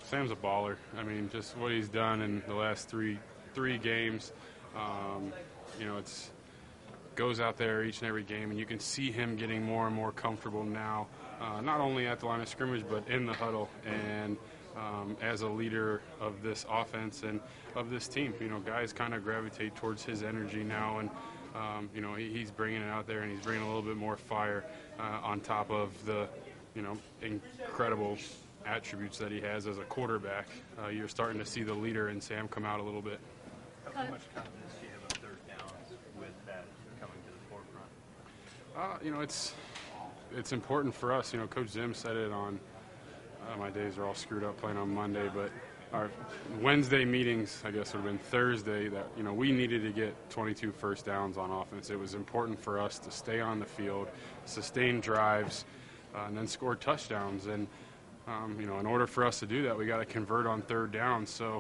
Sam's a baller. I mean, just what he's done in the last three games. It's goes out there each and every game, and you can see him getting more and more comfortable now, not only at the line of scrimmage but in the huddle and as a leader of this offense and of this team. Guys kind of gravitate towards his energy now, and he's bringing it out there, and he's bringing a little bit more fire on top of the incredible attributes that he has as a quarterback. You're starting to see the leader in Sam come out a little bit. How much confidence do you have on third downs with that coming to the forefront? It's important for us. Coach Zim said it on my days are all screwed up playing on Monday, but our Wednesday meetings, I guess, would have been Thursday, that we needed to get 22 first downs on offense. It was important for us to stay on the field, sustain drives, and then score touchdowns. And in order for us to do that, we got to convert on third down. So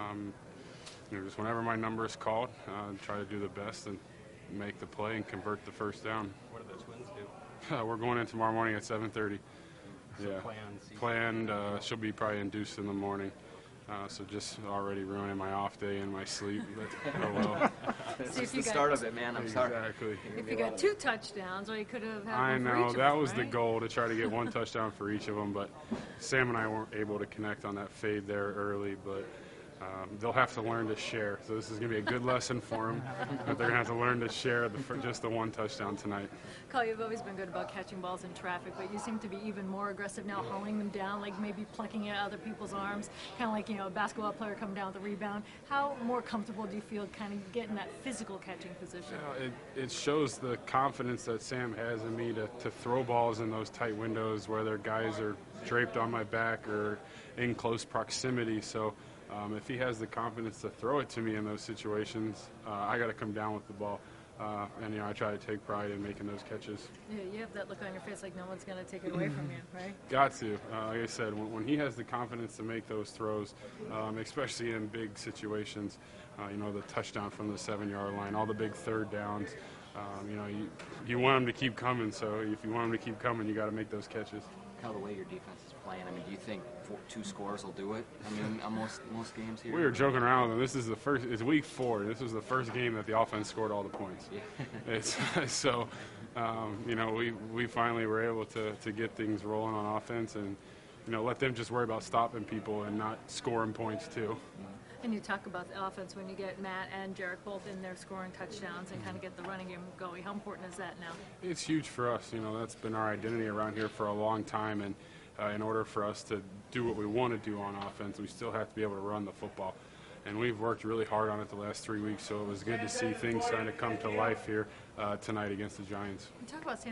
just whenever my number is called, try to do the best and make the play and convert the first down. What do those twins do? We're going in tomorrow morning at 7:30. So Yeah, planned. She'll be probably induced in the morning. So just already ruining my off day and my sleep. But, oh well. It's just the start of it, man. I'm sorry. Exactly. If you got 2 touchdowns, or you could have had I one for know, each of that them, was the right? goal, to try to get 1 touchdown for each of them, but Sam and I weren't able to connect on that fade there early, but they'll have to learn to share. So this is going to be a good lesson for them, but they're going to have to learn to share just the 1 touchdown tonight. Carl, you've always been good about catching balls in traffic, but you seem to be even more aggressive now, hauling them down, like maybe plucking at other people's arms, kind of like, a basketball player coming down with a rebound. How more comfortable do you feel kind of getting that physical catching position? It shows the confidence that Sam has in me to throw balls in those tight windows where their guys are draped on my back or in close proximity. So if he has the confidence to throw it to me in those situations, I got to come down with the ball. And I try to take pride in making those catches. Yeah, you have that look on your face like no one's going to take it away from you, right? Got to. Like I said, when he has the confidence to make those throws, especially in big situations, the touchdown from the 7-yard line, all the big third downs, you want him to keep coming. So if you want him to keep coming, you got to make those catches. How the way your defense is playing, do you think 2 scores will do it? On most games here? We were joking around with them. This is it's week 4. This was the first game that the offense scored all the points. Yeah. So, we finally were able to get things rolling on offense and, let them just worry about stopping people and not scoring points too. And you talk about the offense when you get Matt and Jarek both in there scoring touchdowns and kind of get the running game going. How important is that now? It's huge for us. That's been our identity around here for a long time, and in order for us to do what we want to do on offense, we still have to be able to run the football. And we've worked really hard on it the last 3 weeks, so it was good to see things starting to come to life here tonight against the Giants. You talk about Sam